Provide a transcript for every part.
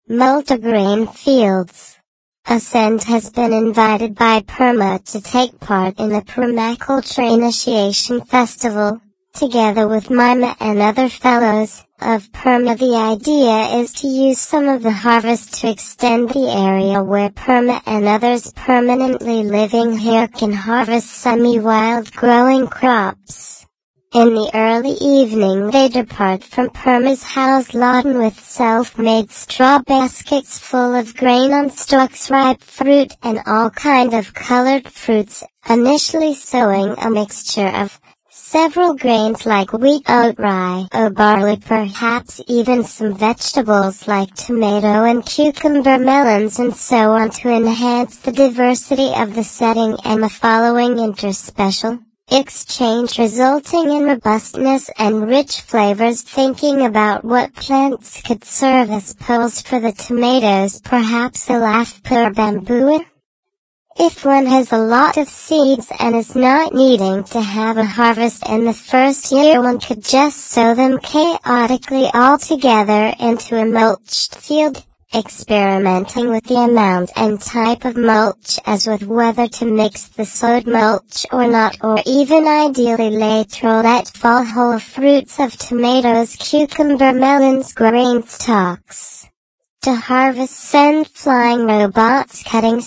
Multigrain fields. Ascend has been invited by PERMA to take part in the Permaculture Initiation Festival, together with Mima and other fellows of PERMA. The idea is to use some of the harvest to extend the area where PERMA and others permanently living here can harvest semi-wild growing crops. In the early evening they depart from PERMA's house laden with self-made straw baskets full of grain on stalks, ripe fruit and all kind of colored fruits, initially sowing a mixture of several grains like wheat, oat, rye, or barley, perhaps even some vegetables like tomato and cucumber, melons and so on to enhance the diversity of the setting and the following interspecial exchange resulting in robustness and rich flavors, thinking about what plants could serve as poles for the tomatoes, perhaps a lafpa or bamboo. If one has a lot of seeds and is not needing to have a harvest in the first year, one could just sow them chaotically all together into a mulched field, experimenting with the amount and type of mulch as with whether to mix the sowed mulch or not, or even ideally later let fall whole fruits of tomatoes, cucumber, melons, grain stalks. To harvest, send flying robots cutting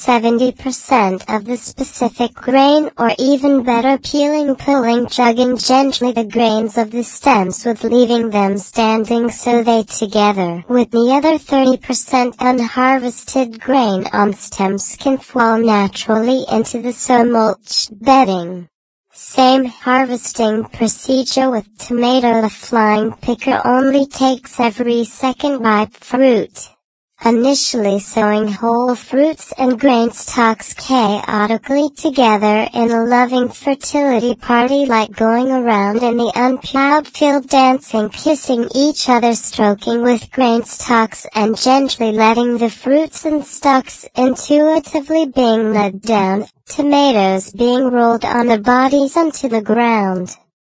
70% of the specific grain, or even better, peeling, pulling, jugging gently the grains of the stems with leaving them standing so they together with the other 30% unharvested grain on stems can fall naturally into the mulched bedding. Same harvesting procedure with tomato. The flying picker only takes every second ripe fruit, initially sowing whole fruits and grain stalks chaotically together in a loving fertility party, like going around in the unplowed field dancing, kissing each other, stroking with grain stalks and gently letting the fruits and stalks intuitively being led down, tomatoes being rolled on their bodies onto the ground.